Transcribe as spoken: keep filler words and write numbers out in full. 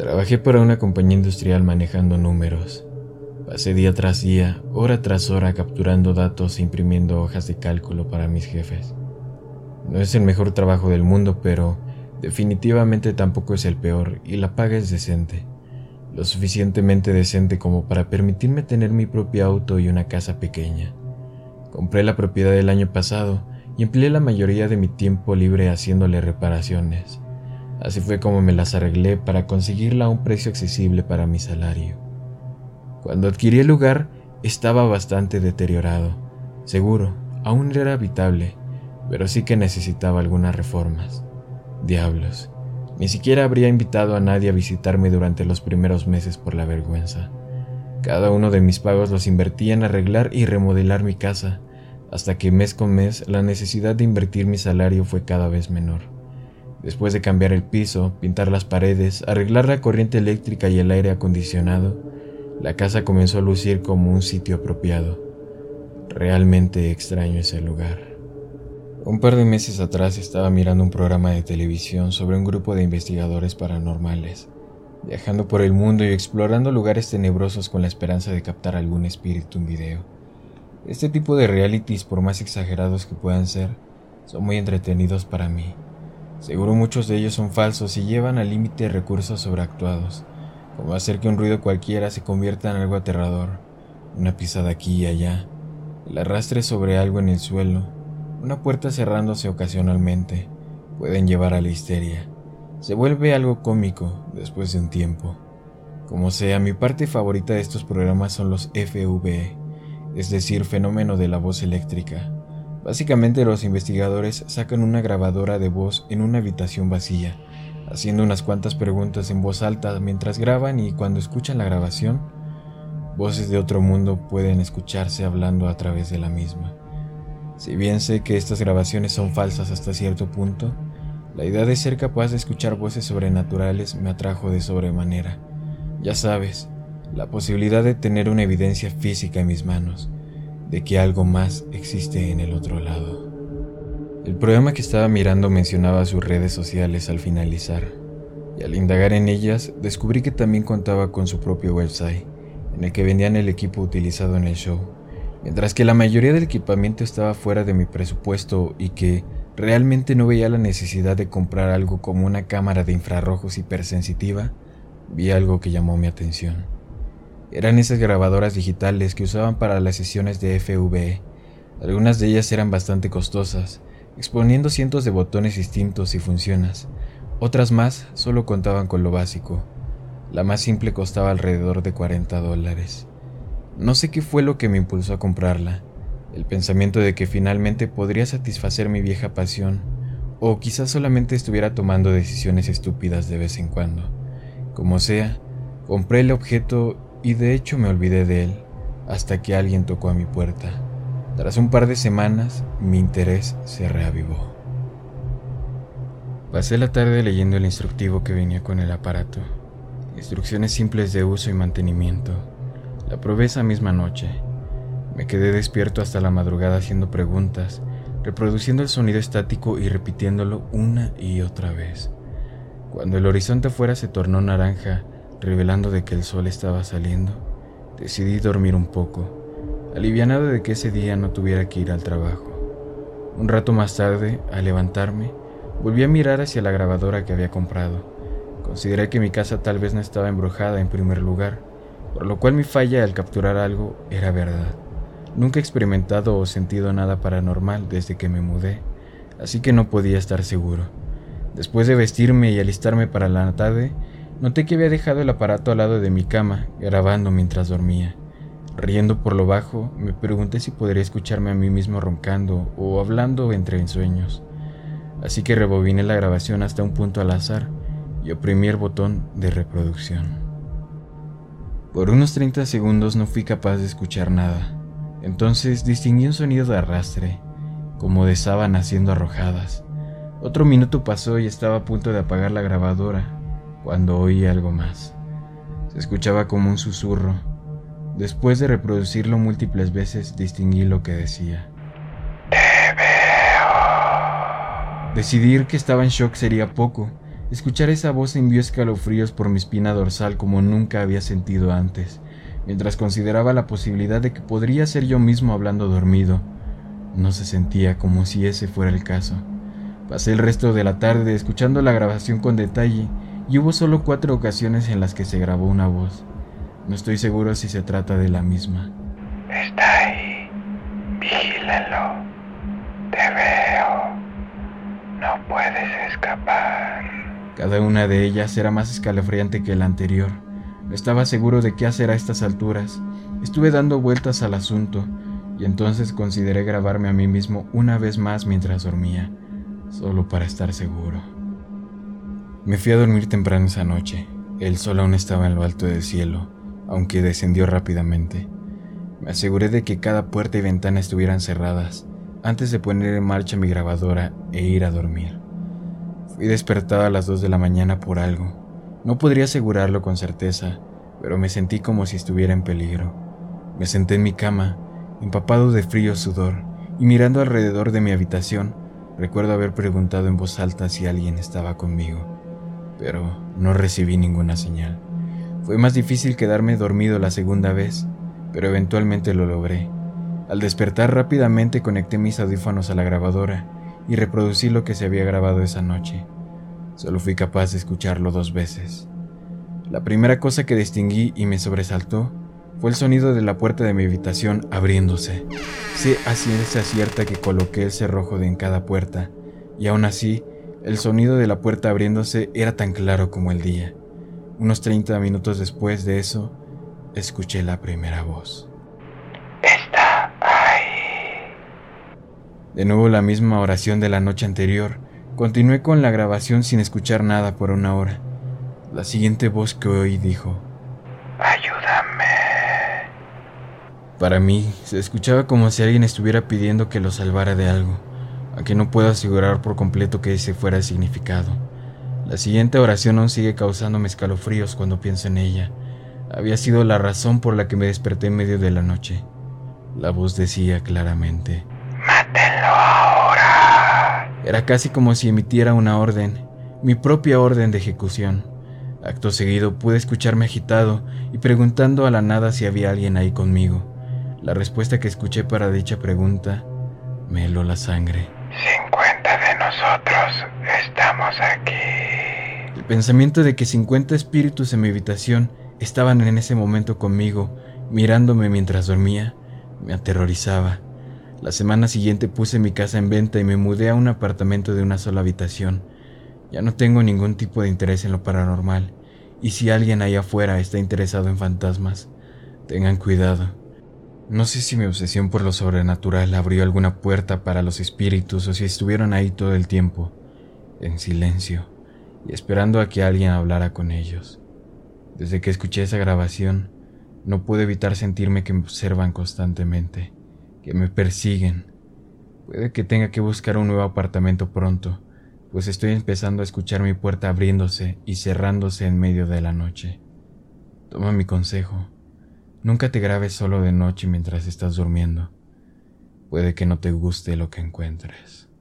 Trabajé para una compañía industrial manejando números. Pasé día tras día, hora tras hora capturando datos e imprimiendo hojas de cálculo para mis jefes. No es el mejor trabajo del mundo, pero definitivamente tampoco es el peor y la paga es decente. Lo suficientemente decente como para permitirme tener mi propio auto y una casa pequeña. Compré la propiedad el año pasado y empleé la mayoría de mi tiempo libre haciéndole reparaciones. Así fue como me las arreglé para conseguirla a un precio accesible para mi salario. Cuando adquirí el lugar, estaba bastante deteriorado. Seguro, aún era habitable, pero sí que necesitaba algunas reformas. Diablos, ni siquiera habría invitado a nadie a visitarme durante los primeros meses por la vergüenza. Cada uno de mis pagos los invertía en arreglar y remodelar mi casa, hasta que mes con mes la necesidad de invertir mi salario fue cada vez menor. Después de cambiar el piso, pintar las paredes, arreglar la corriente eléctrica y el aire acondicionado, la casa comenzó a lucir como un sitio apropiado. Realmente extraño ese lugar. Un par de meses atrás estaba mirando un programa de televisión sobre un grupo de investigadores paranormales, viajando por el mundo y explorando lugares tenebrosos con la esperanza de captar algún espíritu en video. Este tipo de realities, por más exagerados que puedan ser, son muy entretenidos para mí. Seguro muchos de ellos son falsos y llevan al límite recursos sobreactuados, como hacer que un ruido cualquiera se convierta en algo aterrador, una pisada aquí y allá, el arrastre sobre algo en el suelo, una puerta cerrándose ocasionalmente, pueden llevar a la histeria. Se vuelve algo cómico después de un tiempo. Como sea, mi parte favorita de estos programas son los F V E, es decir, fenómeno de la voz eléctrica. Básicamente los investigadores sacan una grabadora de voz en una habitación vacía, haciendo unas cuantas preguntas en voz alta mientras graban, y cuando escuchan la grabación, voces de otro mundo pueden escucharse hablando a través de la misma. Si bien sé que estas grabaciones son falsas hasta cierto punto, la idea de ser capaz de escuchar voces sobrenaturales me atrajo de sobremanera. Ya sabes, la posibilidad de tener una evidencia física en mis manos, de que algo más existe en el otro lado. El programa que estaba mirando mencionaba sus redes sociales al finalizar, y al indagar en ellas descubrí que también contaba con su propio website, en el que vendían el equipo utilizado en el show, mientras que la mayoría del equipamiento estaba fuera de mi presupuesto y que realmente no veía la necesidad de comprar algo como una cámara de infrarrojos hipersensitiva. Vi algo que llamó mi atención. Eran esas grabadoras digitales que usaban para las sesiones de F V E. Algunas de ellas eran bastante costosas, exponiendo cientos de botones distintos y funciones. Otras más solo contaban con lo básico. La más simple costaba alrededor de cuarenta dólares. No sé qué fue lo que me impulsó a comprarla. El pensamiento de que finalmente podría satisfacer mi vieja pasión, o quizás solamente estuviera tomando decisiones estúpidas de vez en cuando. Como sea, compré el objeto y de hecho me olvidé de él, hasta que alguien tocó a mi puerta. Tras un par de semanas, mi interés se reavivó. Pasé la tarde leyendo el instructivo que venía con el aparato. Instrucciones simples de uso y mantenimiento. La probé esa misma noche. Me quedé despierto hasta la madrugada haciendo preguntas, reproduciendo el sonido estático y repitiéndolo una y otra vez. Cuando el horizonte afuera se tornó naranja, revelando de que el sol estaba saliendo, decidí dormir un poco, alivianado de que ese día no tuviera que ir al trabajo. Un rato más tarde, al levantarme, volví a mirar hacia la grabadora que había comprado. Consideré que mi casa tal vez no estaba embrujada en primer lugar, por lo cual mi falla al capturar algo era verdad. Nunca he experimentado o sentido nada paranormal desde que me mudé, así que no podía estar seguro. Después de vestirme y alistarme para la tarde, noté que había dejado el aparato al lado de mi cama, grabando mientras dormía. Riendo por lo bajo, me pregunté si podría escucharme a mí mismo roncando o hablando entre ensueños. Así que rebobiné la grabación hasta un punto al azar y oprimí el botón de reproducción. Por unos treinta segundos no fui capaz de escuchar nada. Entonces distinguí un sonido de arrastre, como de sábanas siendo arrojadas. Otro minuto pasó y estaba a punto de apagar la grabadora, cuando oí algo más. Se escuchaba como un susurro. Después de reproducirlo múltiples veces, distinguí lo que decía. ¡Te veo! Decidir que estaba en shock sería poco. Escuchar esa voz envió escalofríos por mi espina dorsal como nunca había sentido antes, mientras consideraba la posibilidad de que podría ser yo mismo hablando dormido. No se sentía como si ese fuera el caso. Pasé el resto de la tarde escuchando la grabación con detalle y hubo solo cuatro ocasiones en las que se grabó una voz. No estoy seguro si se trata de la misma. Está ahí. Vigílalo. Te veo. No puedes escapar. Cada una de ellas era más escalofriante que la anterior. No estaba seguro de qué hacer a estas alturas. Estuve dando vueltas al asunto y entonces consideré grabarme a mí mismo una vez más mientras dormía, solo para estar seguro. Me fui a dormir temprano esa noche. El sol aún estaba en lo alto del cielo, aunque descendió rápidamente. Me aseguré de que cada puerta y ventana estuvieran cerradas antes de poner en marcha mi grabadora e ir a dormir. Fui despertado a las dos de la mañana por algo. No podría asegurarlo con certeza, pero me sentí como si estuviera en peligro. Me senté en mi cama, empapado de frío sudor, y mirando alrededor de mi habitación, recuerdo haber preguntado en voz alta si alguien estaba conmigo, pero no recibí ninguna señal. Fue más difícil quedarme dormido la segunda vez, pero eventualmente lo logré. Al despertar rápidamente conecté mis audífonos a la grabadora y reproducí lo que se había grabado esa noche. Solo fui capaz de escucharlo dos veces. La primera cosa que distinguí y me sobresaltó fue el sonido de la puerta de mi habitación abriéndose. Sé a ciencia cierta que coloqué el cerrojo de en cada puerta, y aún así, el sonido de la puerta abriéndose era tan claro como el día. Unos treinta minutos después de eso, escuché la primera voz. Está ahí. De nuevo la misma oración de la noche anterior. Continué con la grabación sin escuchar nada por una hora. La siguiente voz que oí dijo: Ayúdame. Para mí, se escuchaba como si alguien estuviera pidiendo que lo salvara de algo, aunque no puedo asegurar por completo que ese fuera el significado. La siguiente oración aún sigue causándome escalofríos cuando pienso en ella. Había sido la razón por la que me desperté en medio de la noche. La voz decía claramente: ¡Mátenlo ahora! Era casi como si emitiera una orden, mi propia orden de ejecución. Acto seguido pude escucharme agitado y preguntando a la nada si había alguien ahí conmigo. La respuesta que escuché para dicha pregunta me heló la sangre. cincuenta de nosotros estamos aquí. El pensamiento de que cincuenta espíritus en mi habitación estaban en ese momento conmigo, mirándome mientras dormía, me aterrorizaba. La semana siguiente puse mi casa en venta y me mudé a un apartamento de una sola habitación. Ya no tengo ningún tipo de interés en lo paranormal, y si alguien allá afuera está interesado en fantasmas, tengan cuidado. No sé si mi obsesión por lo sobrenatural abrió alguna puerta para los espíritus o si estuvieron ahí todo el tiempo, en silencio, y esperando a que alguien hablara con ellos. Desde que escuché esa grabación, no pude evitar sentirme que me observan constantemente, que me persiguen. Puede que tenga que buscar un nuevo apartamento pronto, pues estoy empezando a escuchar mi puerta abriéndose y cerrándose en medio de la noche. Toma mi consejo. Nunca te grabes solo de noche mientras estás durmiendo. Puede que no te guste lo que encuentres.